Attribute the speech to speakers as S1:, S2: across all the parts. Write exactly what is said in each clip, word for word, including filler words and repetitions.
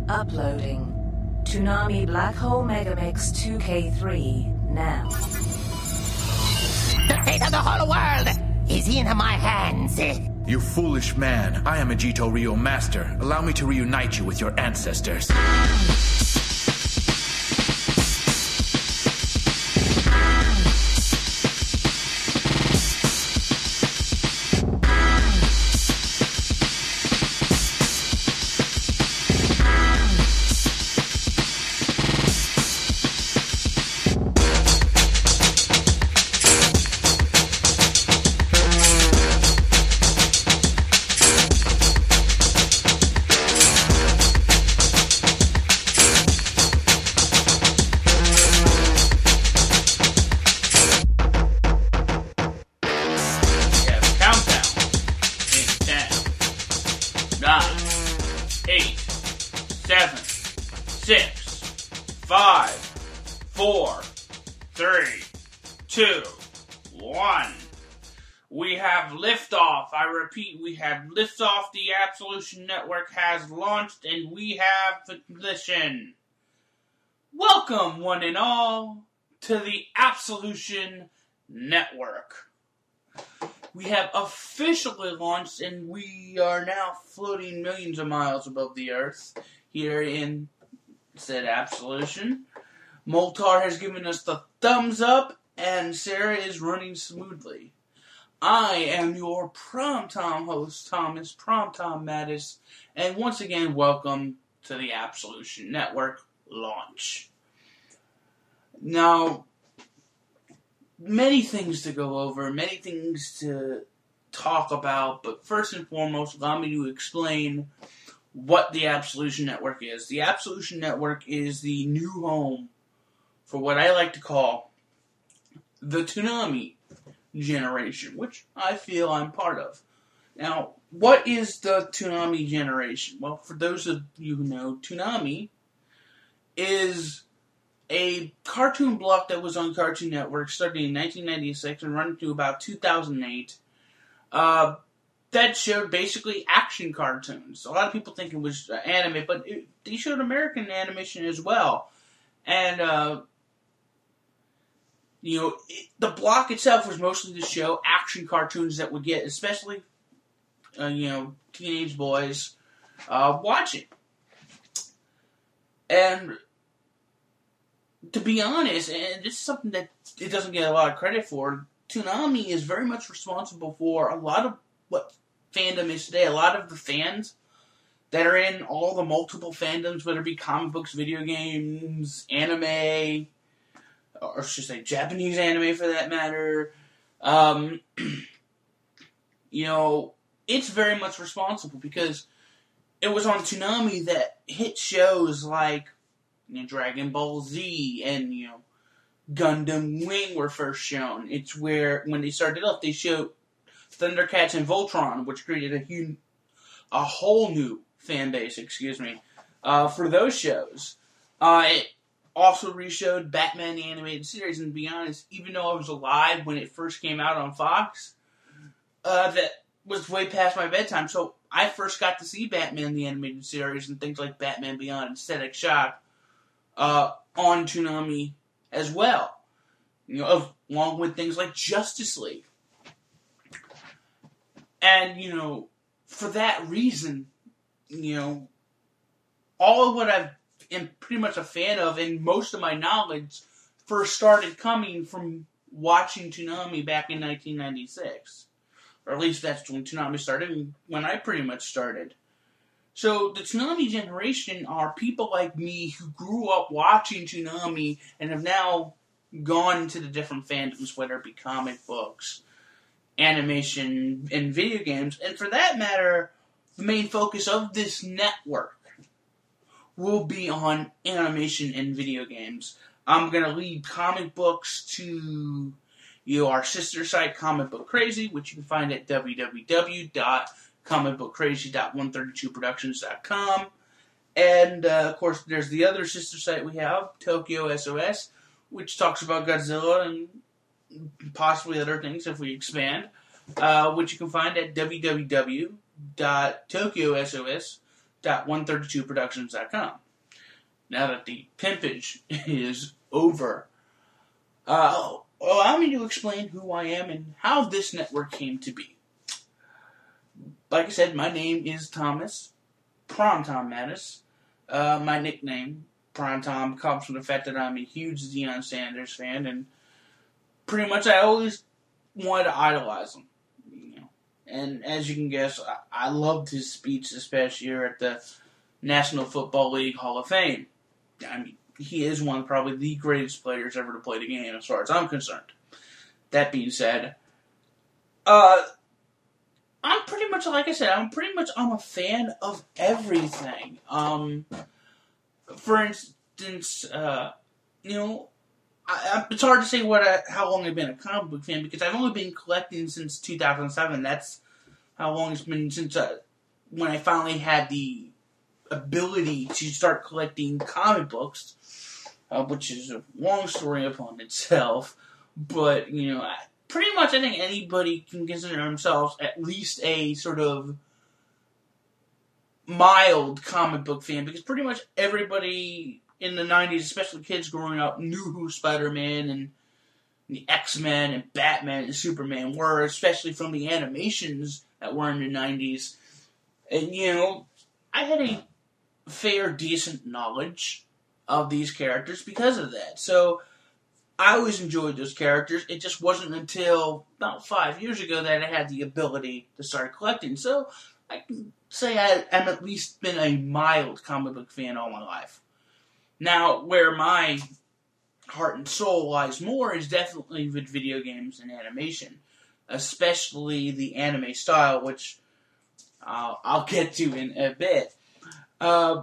S1: Uploading. Toonami Black Hole Megamix two K three now.
S2: The fate of the whole world is in my hands.
S3: You foolish man. I am a Jito Ryo master. Allow me to reunite you with your ancestors.
S4: Repeat, we have liftoff. The Absolution Network has launched, and we have ignition. Welcome, one and all, to the Absolution Network. We have officially launched, and we are now floating millions of miles above the Earth here in said Absolution. Moltar has given us the thumbs up, and Sarah is running smoothly. I am your Prom-Tom host, Thomas Prom-Tom Mattis, and once again, welcome to the Absolution Network launch. Now, many things to go over, many things to talk about, but first and foremost, allow me to explain what the Absolution Network is. The Absolution Network is the new home for what I like to call the Toonami generation, which I feel I'm part of. Now, what is the Toonami generation? Well, for those of you who know, Toonami is a cartoon block that was on Cartoon Network starting in nineteen ninety-six and running to about two thousand eight. Uh, that showed basically action cartoons. A lot of people think it was uh, anime, but it, they showed American animation as well. And, uh, You know, it, the block itself was mostly to show action cartoons that would get, especially, uh, you know, teenage boys uh, watching. And to be honest, and this is something that it doesn't get a lot of credit for, Toonami is very much responsible for a lot of what fandom is today. A lot of the fans that are in all the multiple fandoms, whether it be comic books, video games, anime, or should I say Japanese anime for that matter, um, you know, it's very much responsible because it was on Toonami that hit shows like, you know, Dragon Ball Z and, you know, Gundam Wing were first shown. It's where, when they started up, they showed Thundercats and Voltron, which created a huge, a whole new fan base, excuse me, uh, for those shows. Uh, it, Also reshowed Batman the Animated Series, and to be honest, even though I was alive when it first came out on Fox, uh, that was way past my bedtime, so I first got to see Batman the Animated Series and things like Batman Beyond and Static Shock uh, on Toonami as well, you know, along with things like Justice League. And, you know, for that reason, you know, all of what I've am pretty much a fan of, and most of my knowledge first started coming from watching Toonami back in nineteen ninety-six. Or at least that's when Toonami started, and when I pretty much started. So the Toonami generation are people like me who grew up watching Toonami and have now gone to the different fandoms, whether it be comic books, animation, and video games. And for that matter, the main focus of this network will be on animation and video games. I'm going to leave comic books to, you know, our sister site, Comic Book Crazy, which you can find at w w w dot comic book crazy dot one thirty-two productions dot com. And, uh, of course, there's the other sister site we have, Tokyo S O S, which talks about Godzilla and possibly other things if we expand, uh, which you can find at w w w dot tokyo sos dot one thirty-two productions dot com. Now that the pimpage is over, uh, allow me to explain who I am and how this network came to be. Like I said, my name is Thomas, Prime Tom Mattis. Uh, my nickname, Prime Tom, comes from the fact that I'm a huge Deion Sanders fan, and pretty much I always wanted to idolize him. You know. And as you can guess, I, I loved his speech this past year at the National Football League Hall of Fame. I mean, he is one of probably the greatest players ever to play the game, as far as I'm concerned. That being said, uh... I'm pretty much, like I said, I'm pretty much, I'm a fan of everything. Um, for instance, uh, you know, I, I, it's hard to say what I, how long I've been a comic book fan, because I've only been collecting since two thousand seven. That's how long it's been since, uh, when I finally had the ability to start collecting comic books, uh, which is a long story upon itself, but, you know, I, pretty much, I think anybody can consider themselves at least a sort of mild comic book fan, because pretty much everybody in the nineties, especially kids growing up, knew who Spider-Man and the X-Men and Batman and Superman were, especially from the animations that were in the nineties. And, you know, I had a fair, decent knowledge of these characters because of that. So I always enjoyed those characters. It just wasn't until about five years ago that I had the ability to start collecting. So I can say I, I've at least been a mild comic book fan all my life. Now, where my heart and soul lies more is definitely with video games and animation, especially the anime style, which uh, I'll get to in a bit. Uh,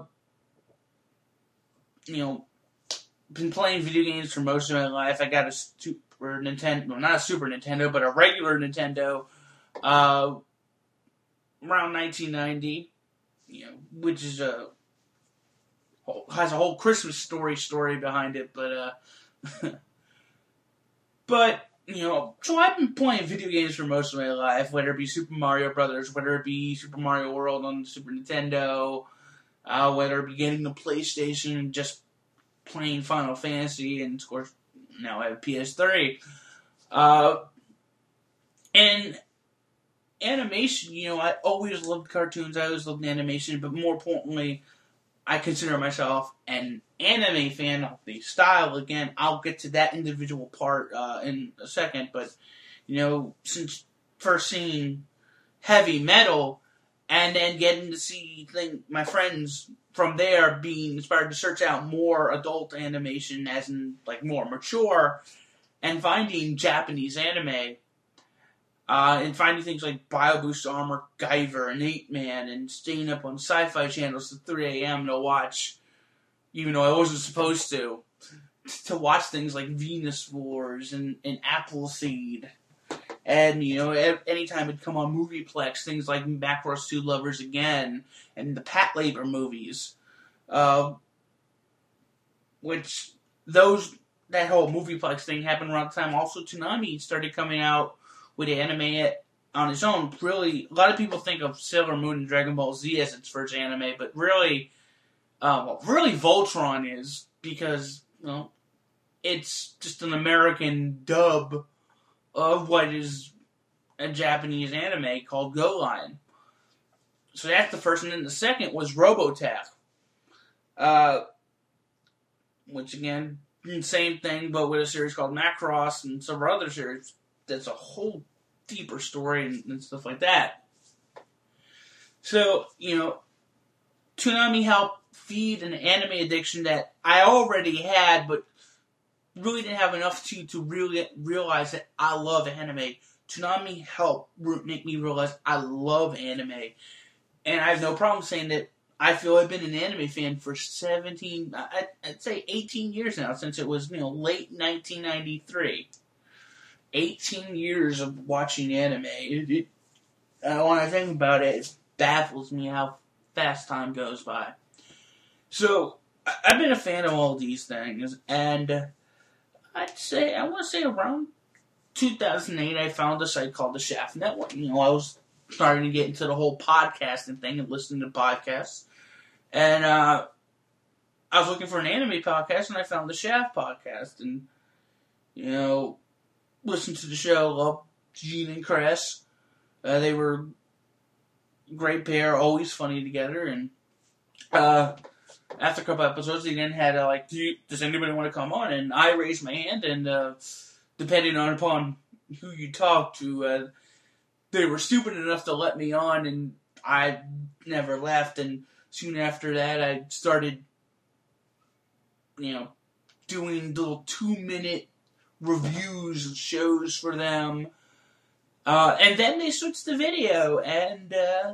S4: you know, been playing video games for most of my life. I got a Super Nintendo, well, not a Super Nintendo, but a regular Nintendo, uh, around nineteen ninety, you know, which is a, has a whole Christmas story story behind it, but, uh, but, you know, so I've been playing video games for most of my life, whether it be Super Mario Brothers, whether it be Super Mario World on the Super Nintendo, uh, whether it be getting the PlayStation and just playing Final Fantasy, and of course, now I have P S three. Uh, and animation, you know, I always loved cartoons, I always loved animation, but more importantly, I consider myself an anime fan of the style. Again, I'll get to that individual part uh, in a second, but, you know, since first seeing heavy metal, and then getting to see thing, my friends from there being inspired to search out more adult animation, as in, like, more mature, and finding Japanese anime, uh, and finding things like Bio Boost Armor, Guyver, and Eight Man, and staying up on sci-fi channels at three a.m. to watch, even though I wasn't supposed to, to watch things like Venus Wars and, and Appleseed. And, you know, anytime it'd come on Movieplex, things like Macross two Lovers Again, and the Patlabor movies, uh, which those, that whole Movieplex thing happened around the time also Toonami started coming out with anime on its own. Really, a lot of people think of Sailor Moon and Dragon Ball Z as its first anime, but really, uh, well, really Voltron is, because, you know, it's just an American dub of what is a Japanese anime called Go Line. So that's the first, and then the second was Robotech. Uh, which again, same thing, but with a series called Macross and several other series. That's a whole deeper story and, and stuff like that. So, you know, Toonami helped feed an anime addiction that I already had, but really didn't have enough to, to really realize that I love anime. Toonami helped make me realize I love anime. And I have no problem saying that I feel I've been an anime fan for seventeen, I'd, I'd say eighteen years now, since it was, you know, late nineteen ninety-three. eighteen years of watching anime. It, it, uh, when I think about it, it baffles me how fast time goes by. So, I, I've been a fan of all these things, and I'd say, I want to say around two thousand eight, I found a site called the Shaft Network. You know, I was starting to get into the whole podcasting thing and listening to podcasts. And uh, I was looking for an anime podcast, and I found the Shaft podcast. And, you know, listened to the show, loved Gene and Chris. Uh, they were a great pair, always funny together. And uh, after a couple episodes, they then had, uh, like, Do you, does anybody want to come on? And I raised my hand, and uh, depending on upon who you talk to, uh, they were stupid enough to let me on, and I never left. And soon after that, I started, you know, doing little two-minute reviews of shows for them. Uh, and then they switched to video, and uh,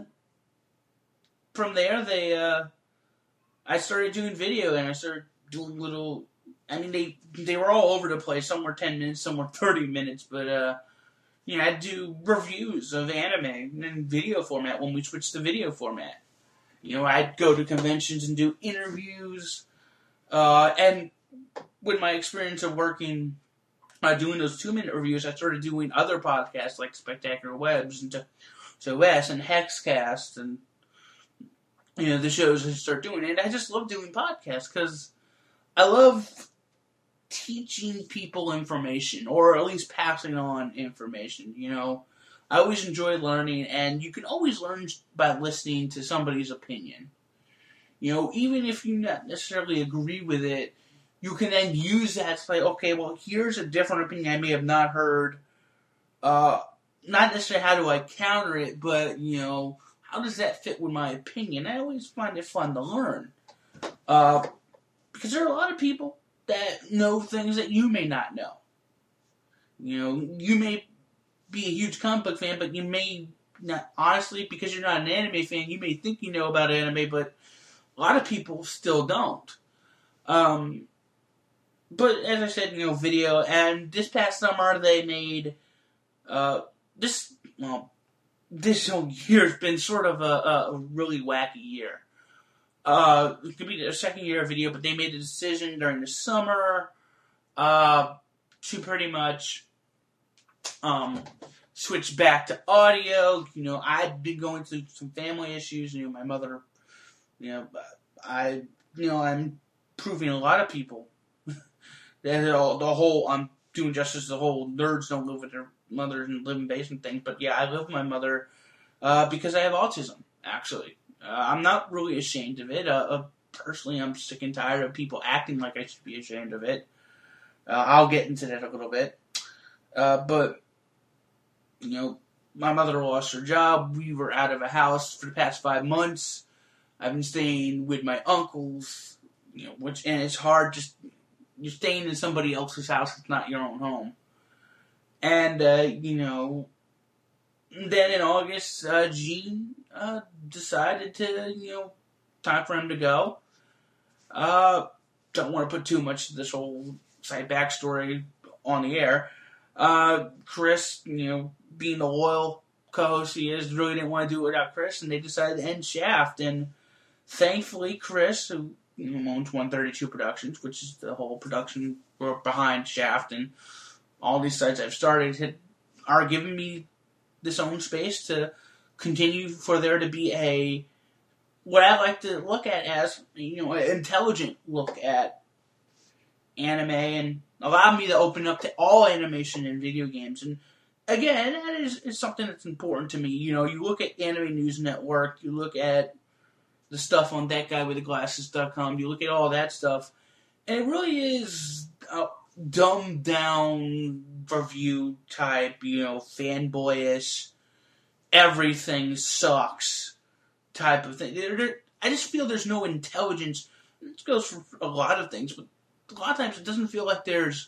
S4: from there, they, uh, I started doing video, and I started doing little, I mean, they, they were all over the place. Some were ten minutes, some were thirty minutes, but, uh, you know, I'd do reviews of anime in video format when we switched to video format. You know, I'd go to conventions and do interviews, uh, and with my experience of working, uh, doing those two-minute reviews, I started doing other podcasts like Spectacular Webs and So S and Hexcast and, you know, the shows I start doing. And I just love doing podcasts because I love teaching people information, or at least passing on information, you know. I always enjoy learning, and you can always learn by listening to somebody's opinion. You know, even if you not necessarily agree with it, you can then use that to say, okay, well, here's a different opinion I may have not heard. Uh, not necessarily how do I counter it, but, you know, how does that fit with my opinion? I always find it fun to learn. Uh, because there are a lot of people that know things that you may not know. You know, you may be a huge comic book fan, but you may not, honestly, because you're not an anime fan, you may think you know about anime, but a lot of people still don't. Um, but as I said, you know, video, and this past summer they made, uh, this, well, this whole year's been sort of a, a really wacky year. Uh, it could be their second year of video, but they made a decision during the summer, uh, to pretty much, um, switch back to audio. You know, I'd been going through some family issues. You know, my mother, you know, I, you know, I'm proving a lot of people that the whole, I'm doing justice to the whole nerds don't live with their mothers and live in basement thing. But yeah, I live with my mother, uh, because I have autism, actually. Uh, I'm not really ashamed of it. Uh, uh, personally, I'm sick and tired of people acting like I should be ashamed of it. Uh, I'll get into that a little bit. Uh, but, you know, my mother lost her job. We were out of a house for the past five months. I've been staying with my uncles, you know, which, and it's hard just, you're staying in somebody else's house. It's not your own home. And, uh, you know, then in August, uh, Gene, uh, decided to, you know, time for him to go. Uh, don't want to put too much of this whole side backstory on the air. Uh, Chris, you know, being the loyal co-host he is, really didn't want to do it without Chris, and they decided to end Shaft. And thankfully, Chris, who, you know, owns one thirty-two Productions, which is the whole production behind Shaft, and all these sites I've started had, are giving me this own space to continue for there to be a, what I like to look at as, you know, an intelligent look at anime, and allow me to open up to all animation and video games. And again, that is, is something that's important to me. You know, you look at Anime News Network, you look at the stuff on that guy with the glasses dot com, you look at all that stuff, and it really is a dumbed down review type, you know, fanboyish, everything sucks type of thing. I just feel there's no intelligence. This goes for a lot of things, but a lot of times it doesn't feel like there's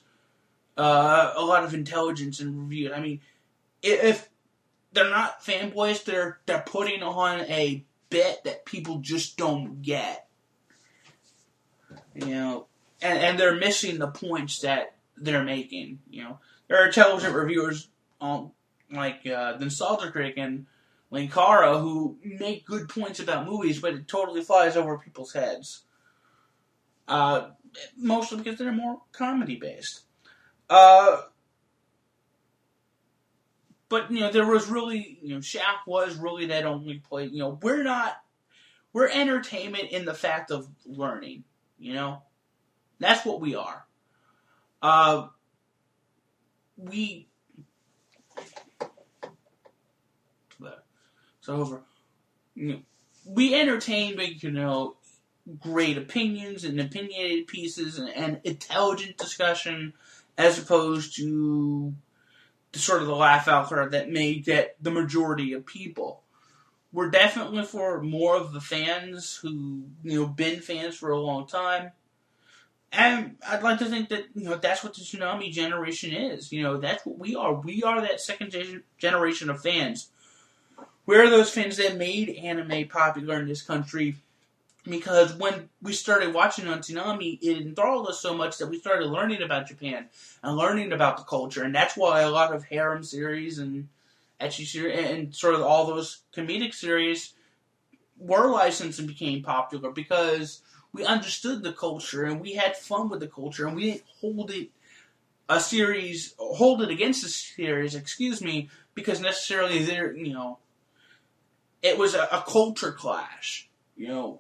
S4: uh, a lot of intelligence in reviews. I mean, if they're not fanboys, they're they're putting on a bit that people just don't get. You know, and, and they're missing the points that they're making. You know, there are television reviewers on, like uh, the Nostalgia Critic and Linkara who make good points about movies, but it totally flies over people's heads. Uh, mostly because they're more comedy-based. Uh, but, you know, there was really, you know, Shaft was really that only play. You know, we're not, we're entertainment in the fact of learning, you know? That's what we are. Uh, we, so over, you know, we entertain, but, you know, great opinions and opinionated pieces and, and intelligent discussion as opposed to the sort of the laugh out loud that may get the majority of people. We're definitely for more of the fans who, you know, been fans for a long time. And I'd like to think that, you know, that's what the Toonami generation is. You know, that's what we are. We are that second generation of fans. We're those fans that made anime popular in this country because when we started watching on Toonami, it enthralled us so much that we started learning about Japan and learning about the culture. And that's why a lot of harem series and ecchi series and sort of all those comedic series were licensed and became popular because we understood the culture and we had fun with the culture and we didn't hold it a series, hold it against the series, excuse me, because necessarily there, you know, it was a, a culture clash, you know,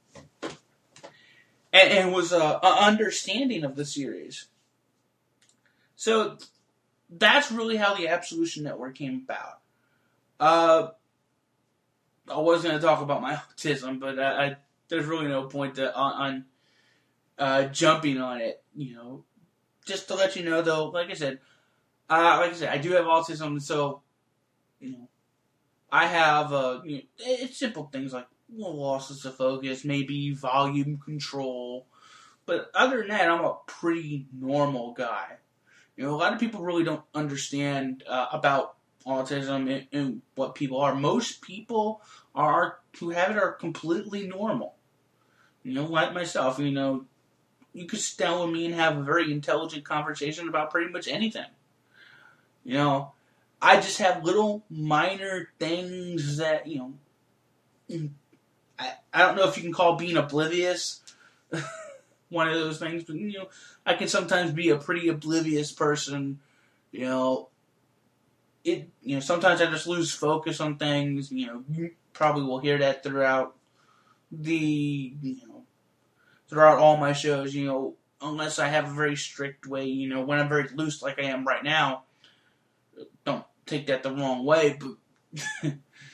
S4: and, and it was a, a understanding of the series. So that's really how the Absolution Network came about. Uh, I was going to talk about my autism, but I, I, there's really no point to, on, on uh, jumping on it, you know. Just to let you know, though, like I said, uh, like I said, I do have autism, so, you know, I have, uh, you know, it's simple things like losses of focus, maybe volume control, but other than that, I'm a pretty normal guy. You know, a lot of people really don't understand uh, about autism and, and what people are. Most people are who have it are completely normal. You know, like myself, you know, you could sit down with me and have a very intelligent conversation about pretty much anything. You know, I just have little minor things that, you know, I, I don't know if you can call being oblivious one of those things, but, you know, I can sometimes be a pretty oblivious person, you know. It, you know, sometimes I just lose focus on things, you know, you probably will hear that throughout the, you know, throughout all my shows, you know, unless I have a very strict way, you know, when I'm very loose like I am right now, don't take that the wrong way, but,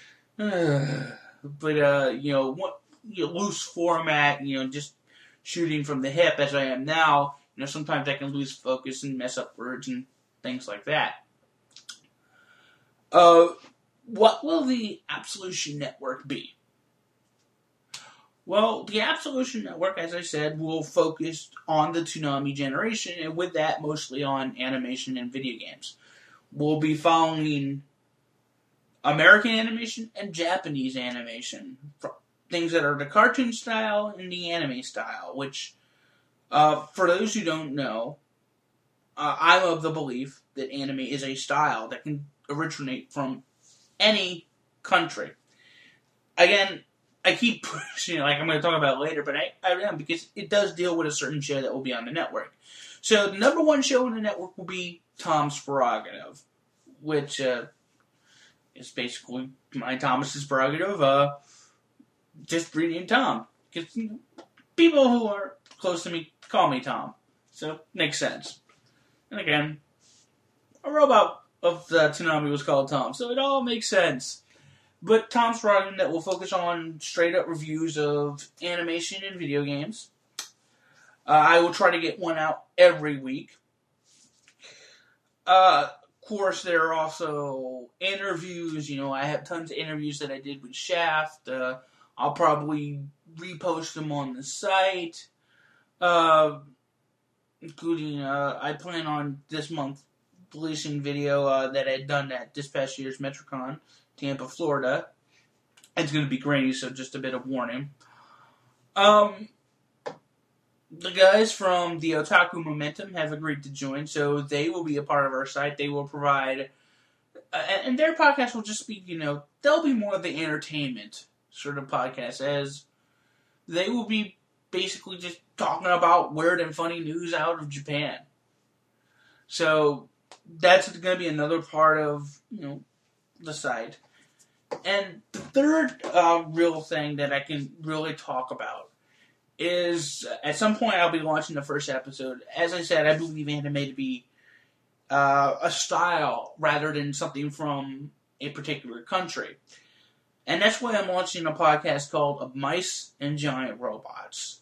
S4: but, uh, you know, what, you know, loose format, you know, just shooting from the hip as I am now, you know, sometimes I can lose focus and mess up words and things like that. Uh, what will the Absolution Network be? Well, the Absolution Network, as I said, will focus on the Toonami generation, and with that, mostly on animation and video games. We'll be following American animation and Japanese animation. Things that are the cartoon style and the anime style, which, uh, for those who don't know, uh, I'm of the belief that anime is a style that can originate from any country. Again, I keep pushing, like I'm going to talk about it later, but I, I am, because it does deal with a certain show that will be on the network. So the number one show on the network will be Tom's Prerogative, which uh, is basically my Thomas's prerogative, uh, just reading Tom. Because people who are close to me call me Tom, so it makes sense. And again, a robot of the Toonami was called Tom, so it all makes sense. But Tom's Prerogative that will focus on straight-up reviews of animation and video games. Uh, I will try to get one out every week. Uh, of course, there are also interviews. You know, I have tons of interviews that I did with Shaft. Uh, I'll probably repost them on the site. Uh, including, uh, I plan on this month releasing video uh, that I had done at this past year's MetroCon, Tampa, Florida. It's going to be grainy, so just a bit of warning. Um, the guys from the Otaku Momentum have agreed to join, so they will be a part of our site. They will provide, uh, and their podcast will just be, you know, they'll be more of the entertainment sort of podcast, as they will be basically just talking about weird and funny news out of Japan. So that's going to be another part of, you know, the site. And the third uh, real thing that I can really talk about is, at some point I'll be launching the first episode. As I said, I believe anime to be uh, a style rather than something from a particular country. And that's why I'm launching a podcast called Mice and Giant Robots.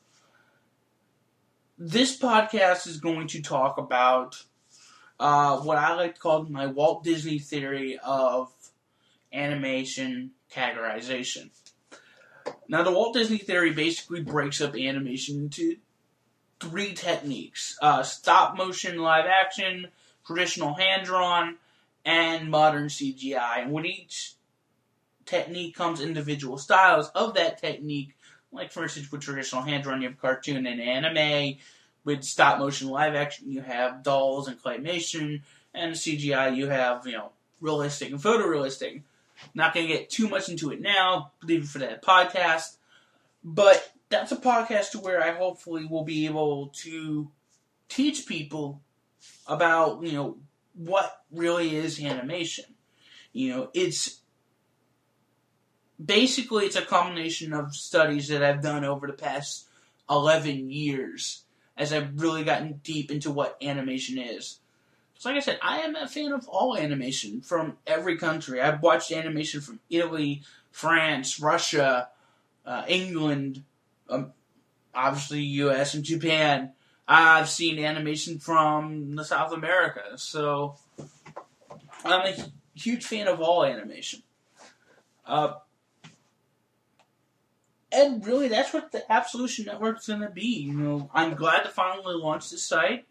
S4: This podcast is going to talk about uh, what I like to call my Walt Disney theory of animation categorization. Now, the Walt Disney theory basically breaks up animation into three techniques. Uh, stop motion live action, traditional hand-drawn, and modern C G I. And with each technique comes individual styles of that technique. Like, for instance, with traditional hand-drawn, you have cartoon and anime. With stop-motion live-action, you have dolls and claymation. And C G I, you have, you know, realistic and photorealistic. Not going to get too much into it now. Leave it for that podcast. But that's a podcast to where I hopefully will be able to teach people about, you know, what really is animation. You know, it's basically, it's a combination of studies that I've done over the past eleven years as I've really gotten deep into what animation is. So like I said, I am a fan of all animation from every country. I've watched animation from Italy, France, Russia, uh, England, um, obviously U S and Japan. I've seen animation from the South America. So I'm a huge fan of all animation. Uh, and really, that's what the Absolution Network's going to be. You know, I'm glad to finally launch this site.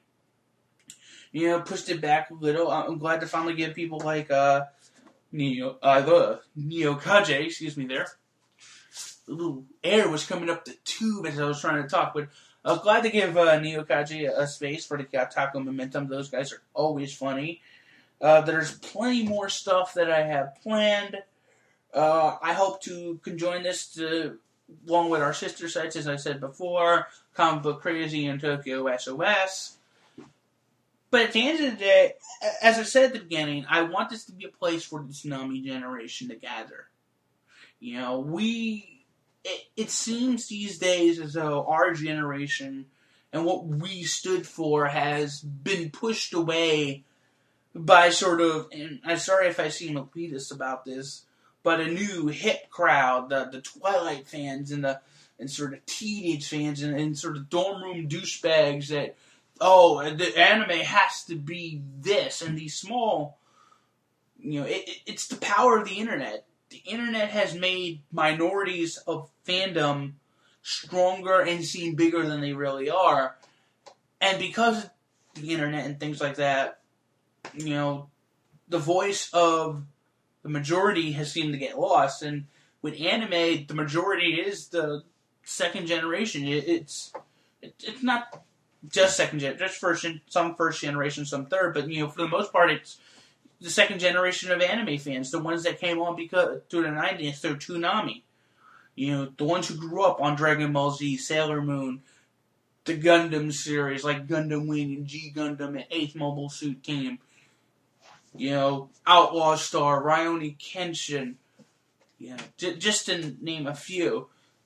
S4: You know, pushed it back a little. I'm glad to finally give people like uh, Neo, uh, the Neo Kaje, excuse me, there. A little air was coming up the tube as I was trying to talk, but I was glad to give uh, Neo Kaje a, a space for the Taco Momentum. Those guys are always funny. Uh, there's plenty more stuff that I have planned. Uh, I hope to conjoin this to, along with our sister sites, as I said before, Comic Book Crazy and Tokyo S O S. But at the end of the day, as I said at the beginning, I want this to be a place for the Toonami generation to gather. You know, we, it, it seems these days as though our generation and what we stood for has been pushed away by sort of, and I'm sorry if I seem elitist about this, but a new hip crowd, the, the Twilight fans and the and sort of teenage fans and, and sort of dorm room douchebags that, oh, the anime has to be this, and these small, you know, it, it, it's the power of the internet. The internet has made minorities of fandom stronger and seem bigger than they really are. And because of the internet and things like that, you know, the voice of the majority has seemed to get lost. And with anime, the majority is the second generation. It, it's it, it's not just second gen, just first, some first generation, some third. But you know, for the most part, it's the second generation of anime fans, the ones that came on because through the nineties through Toonami. You know, the ones who grew up on Dragon Ball Z, Sailor Moon, the Gundam series like Gundam Wing and G Gundam and eighth Mobile Suit Team. You know, Outlaw Star, Rurouni Kenshin. You know, j- just to name a few.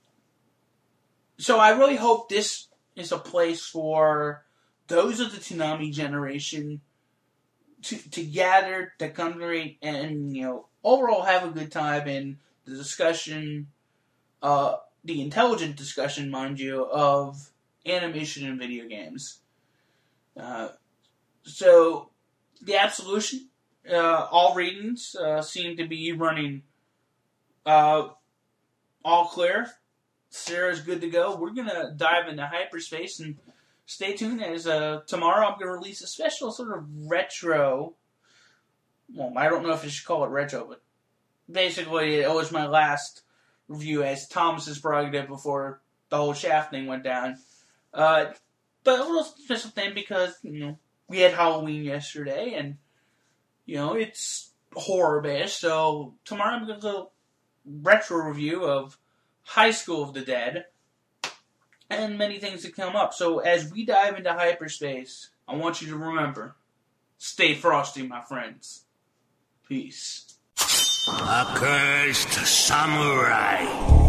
S4: So I really hope this is a place for those of the Toonami generation to to gather, to congregate, and, you know, overall have a good time in the discussion, uh, the intelligent discussion, mind you, of animation and video games. Uh, so, the Absolution, uh, all readings uh, seem to be running uh, all clear. Sarah's good to go. We're going to dive into hyperspace, and stay tuned as uh, tomorrow I'm going to release a special sort of retro, well, I don't know if I should call it retro, but basically it was my last review as Thomas's prerogative before the whole Shaft thing went down. Uh, but a little special thing because, you know, we had Halloween yesterday, and, you know, it's horror-based, so tomorrow I'm going to do a retro review of High School of the Dead, and many things that come up. So as we dive into hyperspace, I want you to remember, Stay frosty, my friends. Peace.
S5: Accursed samurai.